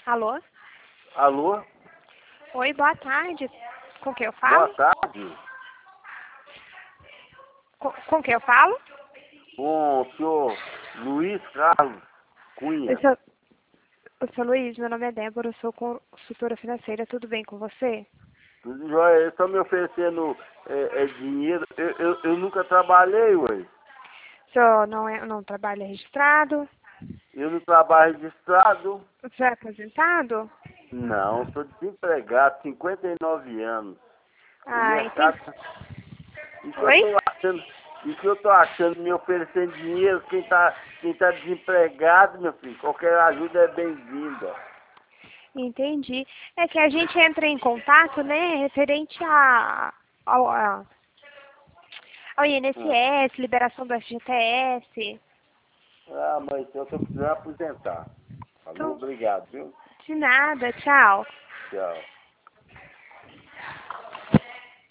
Alô? Alô? Oi, boa tarde. Com quem eu falo? Boa tarde. Com quem eu falo? Com o senhor Luiz Carlos Cunha. O seu Luiz, meu nome é Débora, eu sou consultora financeira, tudo bem com você? Tudo jóia? Eles estão me oferecendo dinheiro. Eu nunca trabalhei, ué. O senhor não trabalha registrado? Eu não trabalho registrado. Você é aposentado? Não, estou desempregado, 59 anos. O Ah, entendi. mercado. E que eu Oi? tô achando, me oferecendo dinheiro, quem tá desempregado, meu filho, qualquer ajuda é bem-vinda. Entendi. É que a gente entra em contato, né, referente ao INSS, liberação do FGTS. Mas eu tô precisando aposentar. Falou, Então, obrigado, viu? de nada, tchau. Tchau.